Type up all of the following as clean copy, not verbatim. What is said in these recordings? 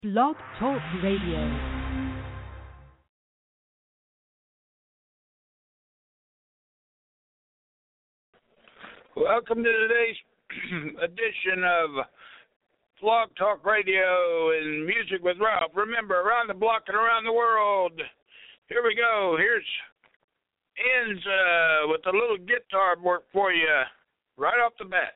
Blog Talk Radio. Welcome to today's edition of Blog Talk Radio and Music with Ralph. Remember, around the block and around the world. Here we go. Here's Ends with a little guitar work for you right off the bat.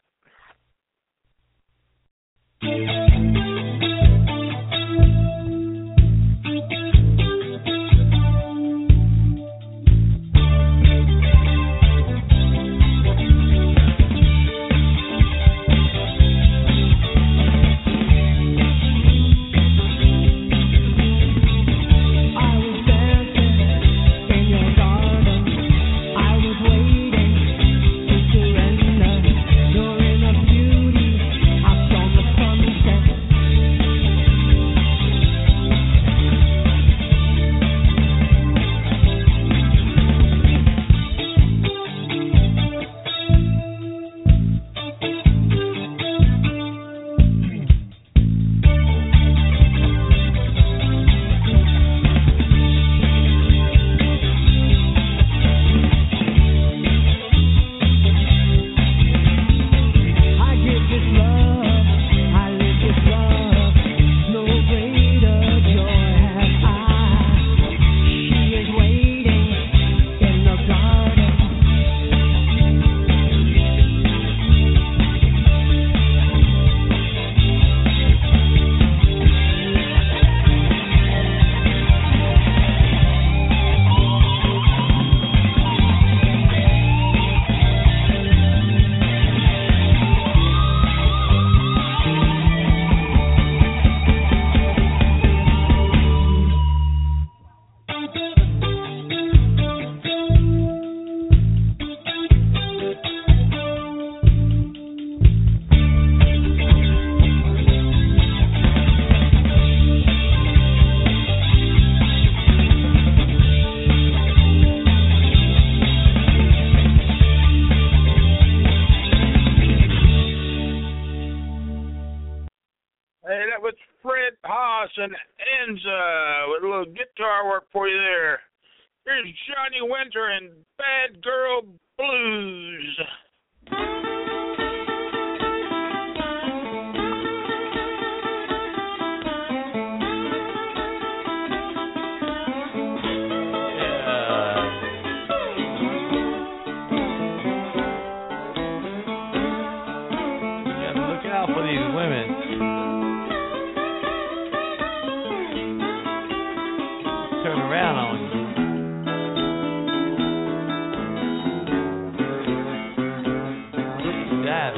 And Ends with a little guitar work for you there. Here's Johnny Winter and Bad Girl Blues. You gotta look out for these women. Turn around on you. Dive.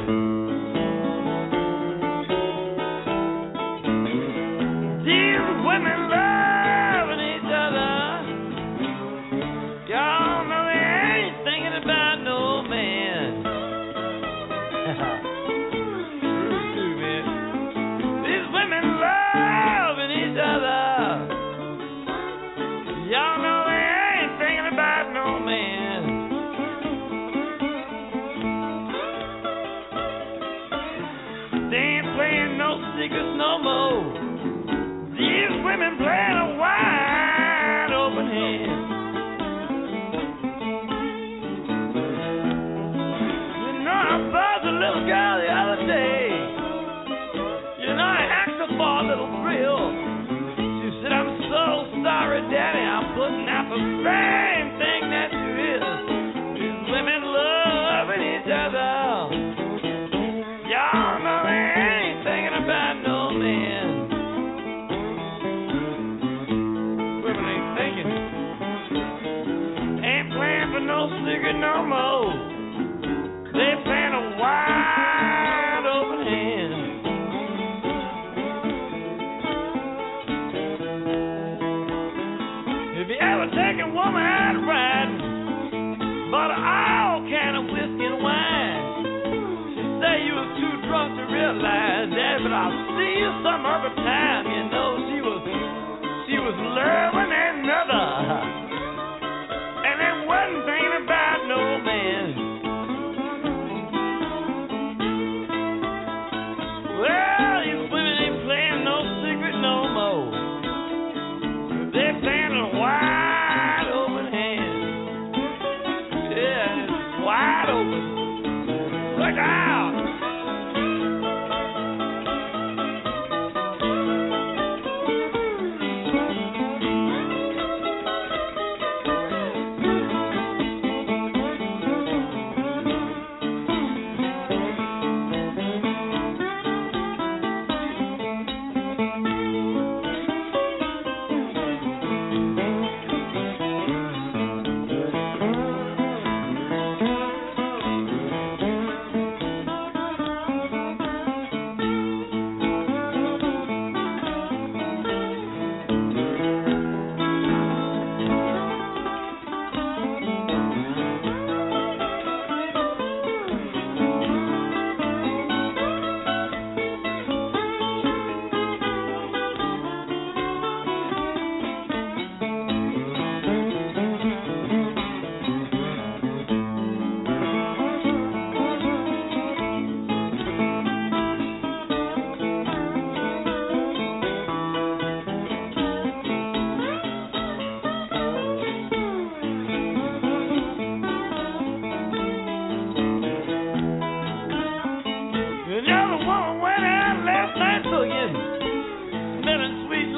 These women loving each other. Y'all know they ain't thinking about no man. True, man. These women loving each other. Y'all know they ain't thinking about no man. They ain't playing no secrets no more. These women playing a wide open hand. You know, I buzzed a little girl the other day. You know, I asked her for a little thrill. She said, I'm so sorry, Daddy, I'm putting out the same thing that you is. These women loving each other. Y'all know they ain't thinking about no man. Women ain't thinking. Ain't playing for no secret no more. They playing a wide open hand. If you ever take a woman out riding, bought all kind of whiskey and wine. She say you was too drunk to realize that, but I'll see you some other time. You know she was loving another, and it wasn't thinking about no man. Well, these women ain't playing no secret no more.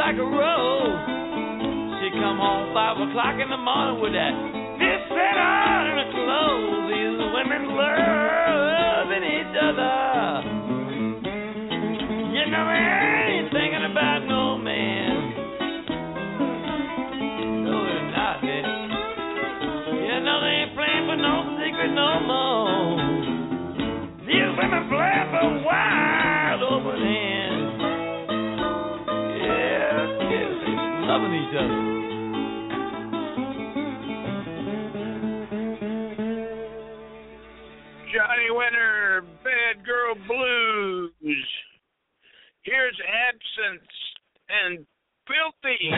like a rose. She come home 5 o'clock in the morning with that fish set on in her clothes. These women loving each other. You know they ain't thinking about no man. No, they're not, baby. You know they ain't playing for no secret no more. These women play for wide open hands. Yeah, they're loving each other. Johnny Winter, Bad Girl Blues. Here's Absence and Filthy.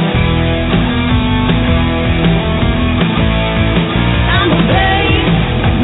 I'm a babe.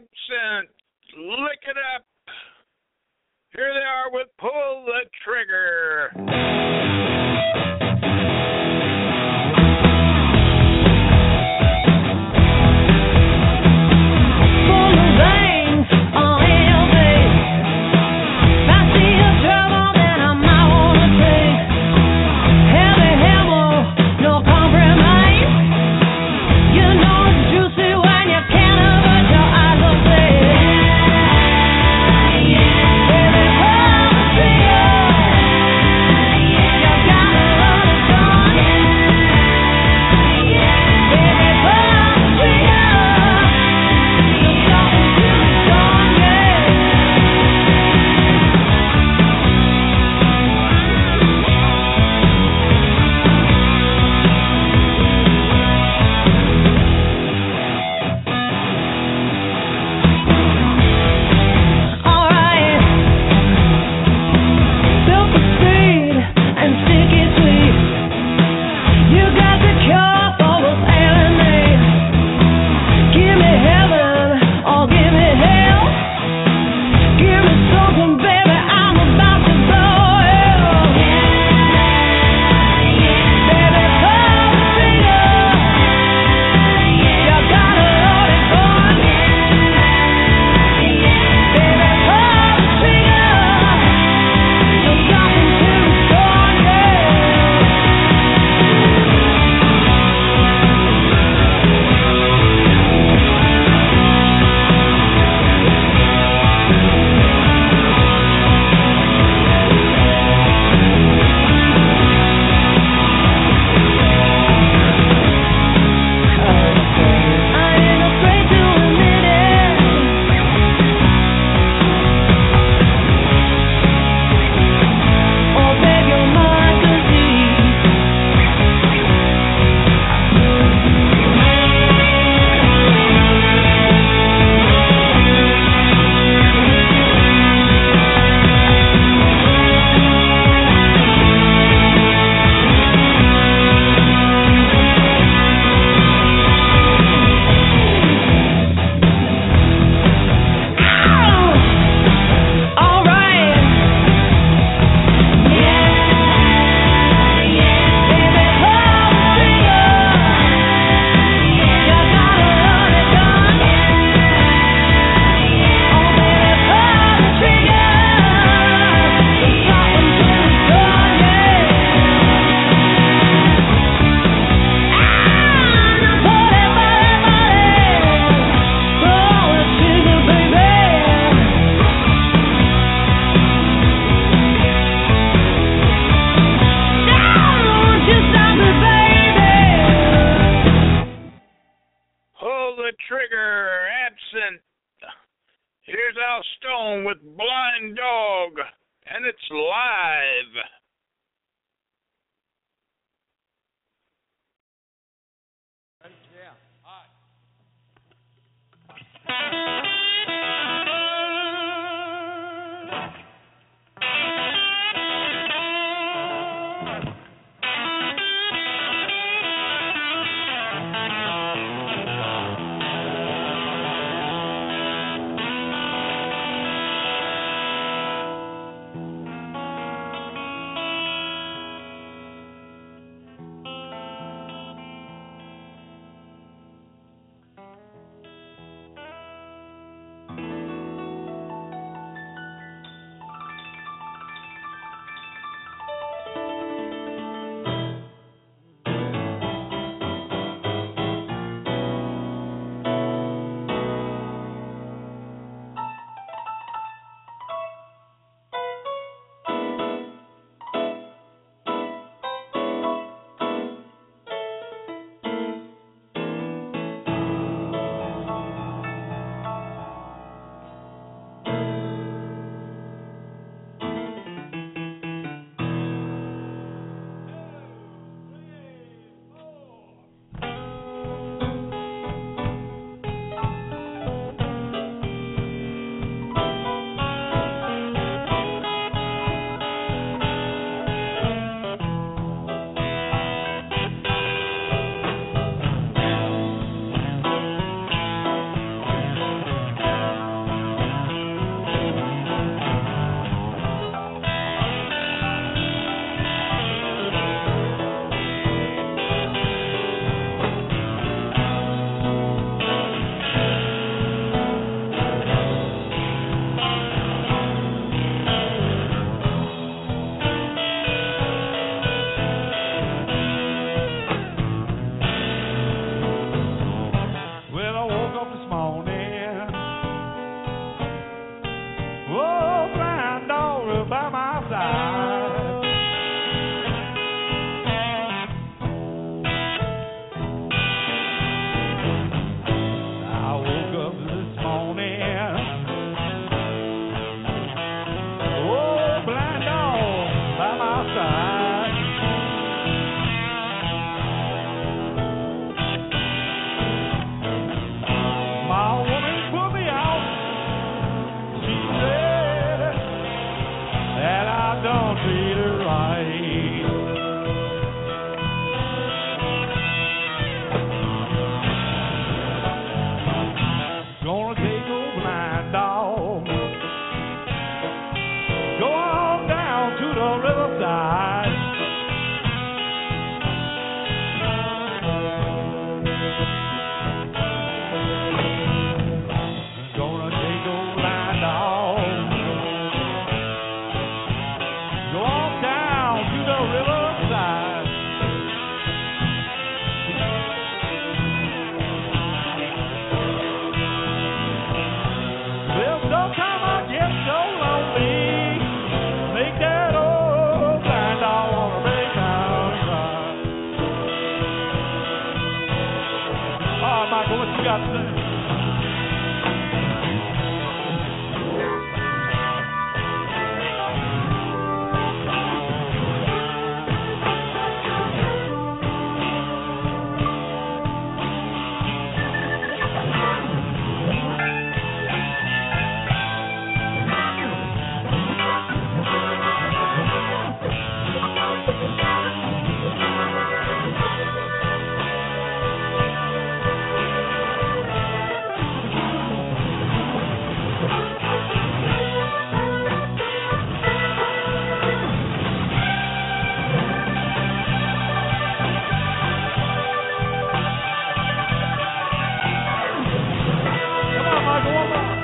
Absent. Lick it up. Here they are with Pull the Trigger. Here's Al Stone with Blind Dog, and it's live. Yeah, all right. up this morning. Oh, blind dog by my side. I woke up this morning. Oh, blind dog by my side. My woman put me out. She said that I don't treat her right. Gonna take old blind dog, go on down to the riverside. Gonna take old blind dog, go on down to the riverside. Well, sometimes I get so lonely, make that old blind dog wanna break down and cry. Oh, Michael, what you got to say? Come on, Michael, one more.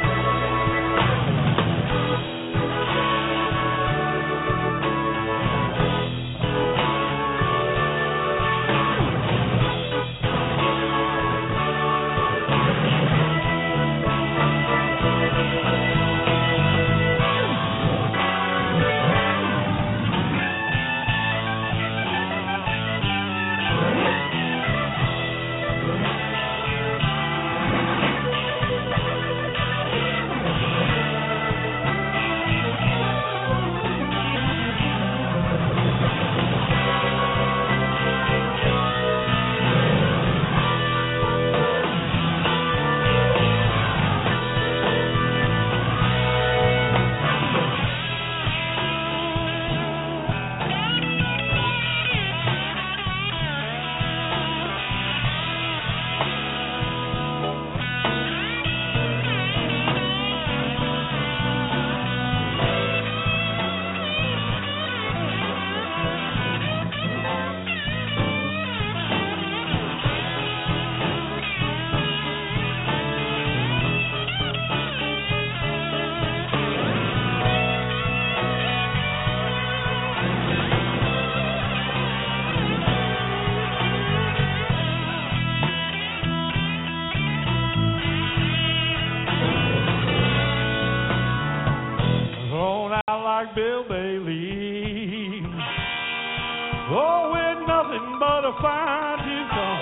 Thrown out like Bill Bailey. Oh, with nothing but a fine tooth comb.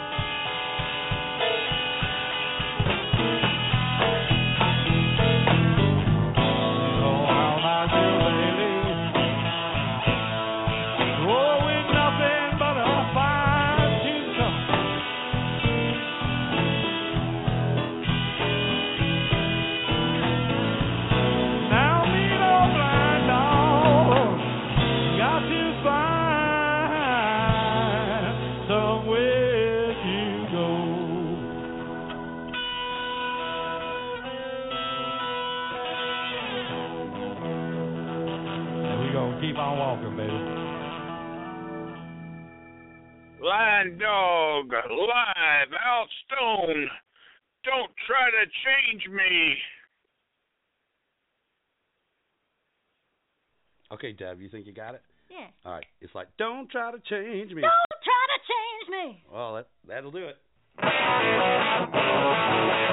Thrown out like Bill Bailey. Oh, with nothing but a fine tooth comb. Now me no blind dog got to find somewhere to go. And we gonna keep on walking, baby. Blind dog, live, Al Stone. Don't try to change me. Okay, Deb, you think you got it? Yeah. All right. It's like, don't try to change me. Don't try to change me. Well, that'll do it.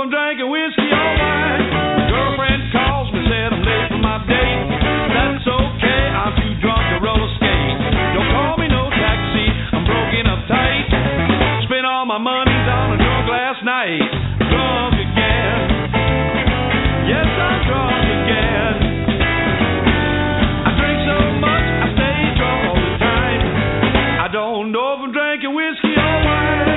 I'm drinking whiskey or wine. Girlfriend calls me, said I'm late for my date. That's okay, I'm too drunk to roller skate. Don't call me no taxi, I'm broken up tight. Spent all my money's on a drunk last night. Drunk again. Yes, I'm drunk again. I drink so much, I stay drunk all the time. I don't know if I'm drinking whiskey or wine.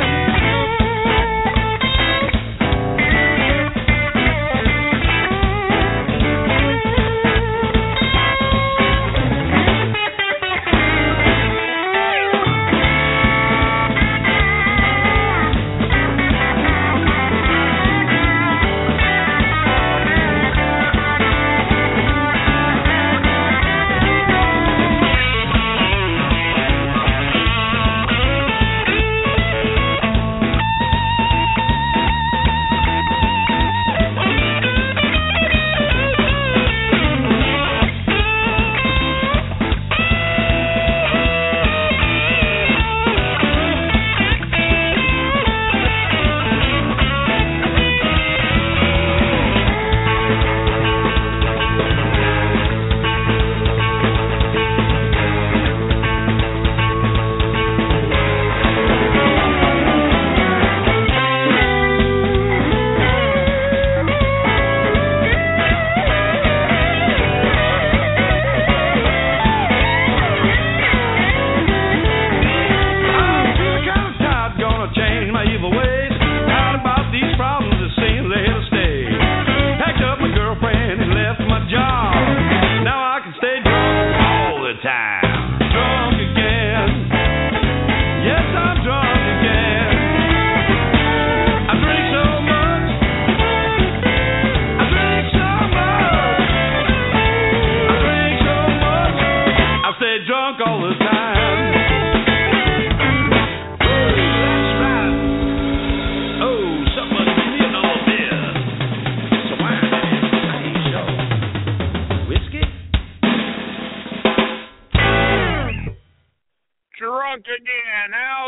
Drunk again, Al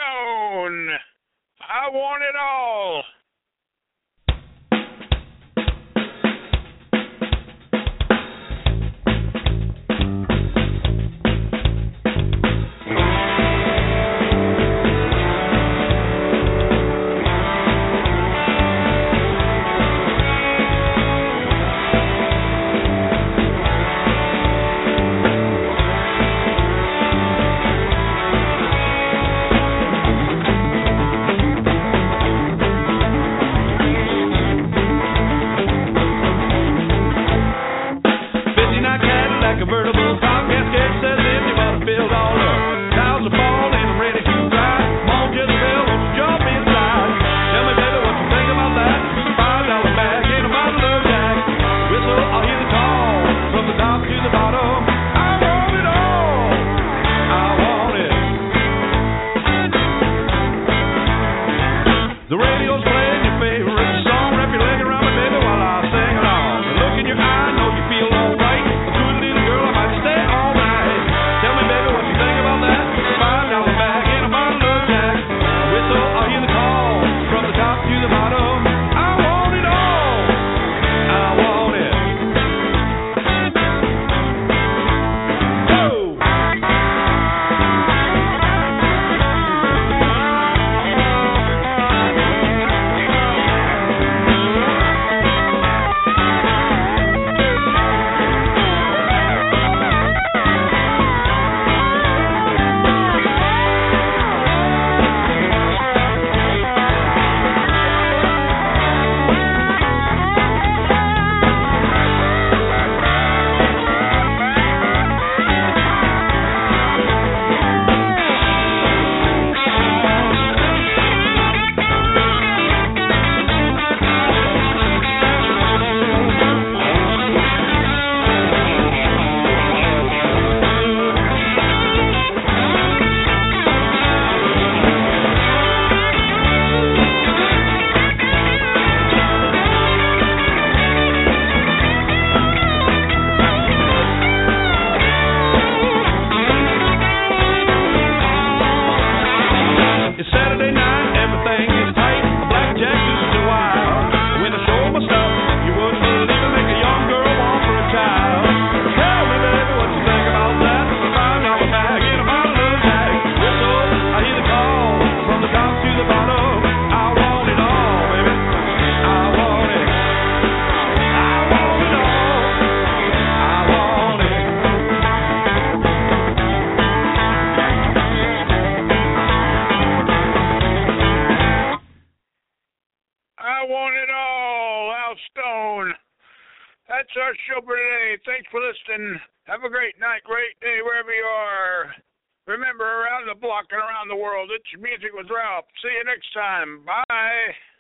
Stone. I want it all. Convertible top gasket says empty, but it's filled all up. Towels are falling, I'm ready to dry. Come on, Jezebel, won't you jump inside? Tell me, baby, what you think about that? $5 bag and a bottle of Jack. Whistle, I'll hear the call from the top to the bottom. I want it all. I want it. The radio's playing your favorite song. Wrap your leg around me, baby, while I sing along. The look in your eye, I know you feel all right. Stay all night. Tell me, baby, what you think about that? $5 bag and a bottle of Jack. Whistle, I'll hear the call from the top to the bottom. I want it all. I want it. Oh! want it all, Al Stone. That's our show for today. Thanks for listening. Have a great night, great day, wherever you are. Remember, around the block and around the world, it's Music with Ralph. See you next time. Bye.